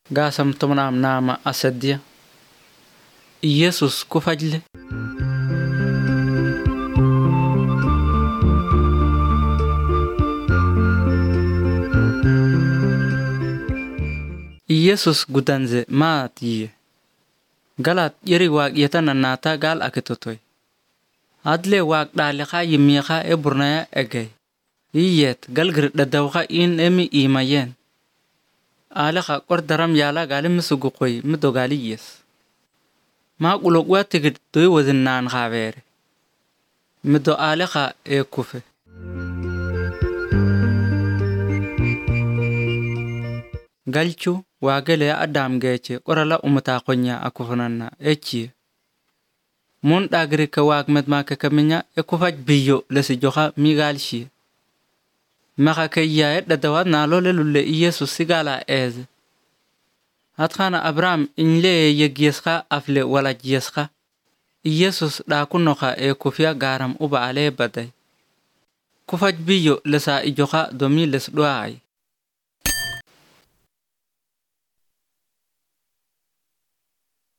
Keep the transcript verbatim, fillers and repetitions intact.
قاسم تمنام نام أسدية يسوس كفجل يسوس قدنز ما تيه قالت يري واق يتنناتا قال أكتوتوي adle waq dalqa yimiqa e burnaya egay iyet galgir dadawqa in emi imayen alaqa qordaram yala galim sugu qoy midogali yes ma qulog watigid doy wazinnan khabere mido alaqa e kufe galchu wagele adam geche qorala umata qonya akufanana echi mon dagri ka wag met ma ka kaminya e ko faj biyo le si joxa migal shi maka kayya da dawad na lole lulle yesus sigala ez atkhana abram inle yegiesqa afle wala giesqa yesus da kunoxa e ko fiya garam uba ale baday ko faj biyo le sa joxa domi les doay